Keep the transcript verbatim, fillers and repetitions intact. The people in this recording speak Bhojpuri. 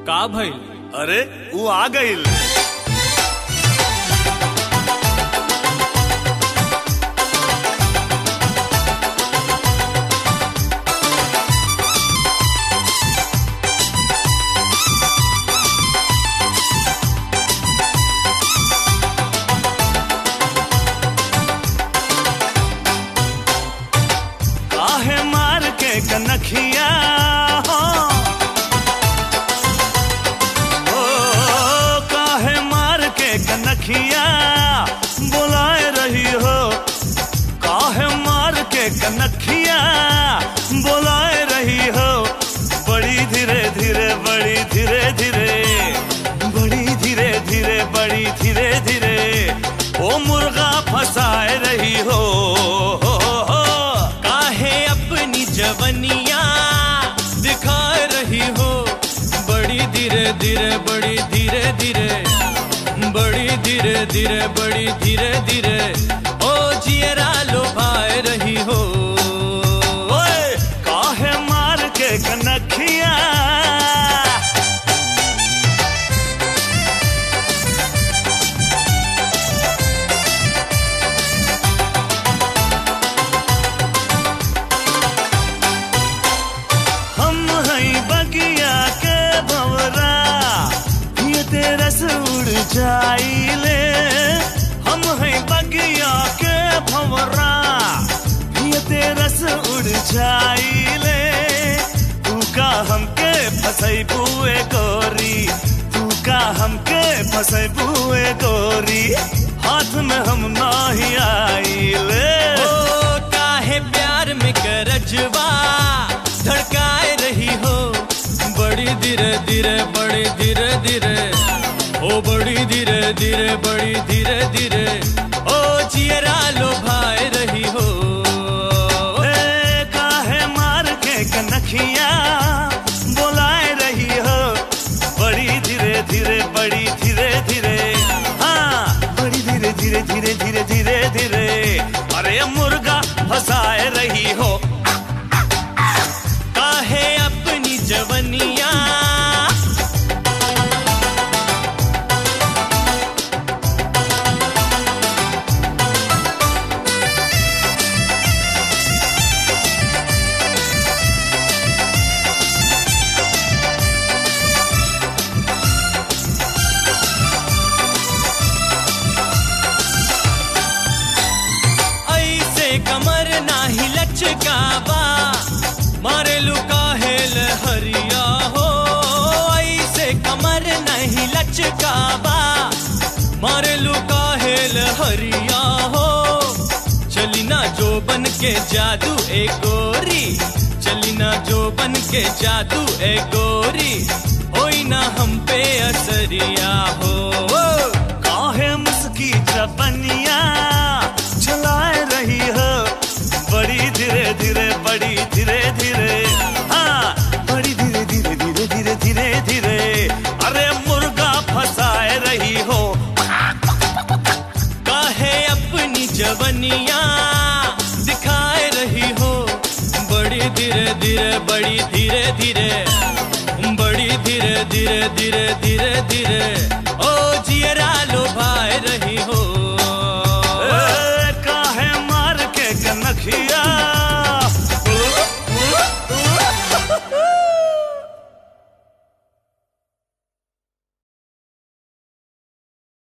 का भइल? अरे वो आ गइल। काहे मार के कनखिया हो, काहे मार के कनखिया बुलाए रही हो, काहे मार के कनखिया बुलाए रही हो। बड़ी धीरे धीरे बड़ी धीरे धीरे बड़ी धीरे धीरे बड़ी धीरे धीरे ओ मुर्गा फंसाए रही हो। काहे अपनी जवनिया दिखाए रही हो, बड़ी धीरे धीरे बड़ी धीरे धीरे बड़ी धीरे धीरे बड़ी धीरे धीरे ओ जियरा लोभाए रही हो। ओए काहे मार के कनखिया, हम हैं बगिया के भंवरा, ये तेरा से उड़ जाइले। हम हैं बगिया के भंवरा, ये तेरा से उड़ जाइले। तू का हमके फसई बुए गोरी, तू का हमके फसई बुए गोरी, हाथ में हम नहीं आइले। ओ काहे प्यार में करजवा धड़काए रही हो, बड़ी धीरे धीरे बड़ी धीरे धीरे ओ बड़ी धीरे धीरे बड़ी धीरे धीरे ओ जियरा लोभाए रही हो। ए, काहे मार के कनखिया बुलाए रही हो, बड़ी धीरे धीरे बड़ी धीरे धीरे, हाँ बड़ी धीरे धीरे धीरे धीरे धीरे धीरे अरे मुर्गा फंसाए रही हो। काहे अपनी जवनिया कमर नाही लचकावा, मारे लुका हेल हरिया हो। ऐसे कमर नहीं लचकावा, मारे लुका हेल हरिया हो। चली ना जो बन के जादू ए गोरी, चली ना जो बन के जादू ए गोरी, होई ना हम पे असरिया हो। काहे मुस्की चपनिया चलाए रही हो, बड़ी धीरे धीरे बड़ी धीरे धीरे, हाँ बड़ी धीरे धीरे धीरे धीरे धीरे धीरे अरे मुर्गा फंसाए रही हो। काहे अपनी जवनिया दिखाए रही हो, बड़ी धीरे धीरे बड़ी धीरे धीरे बड़ी धीरे धीरे धीरे धीरे धीरे ओ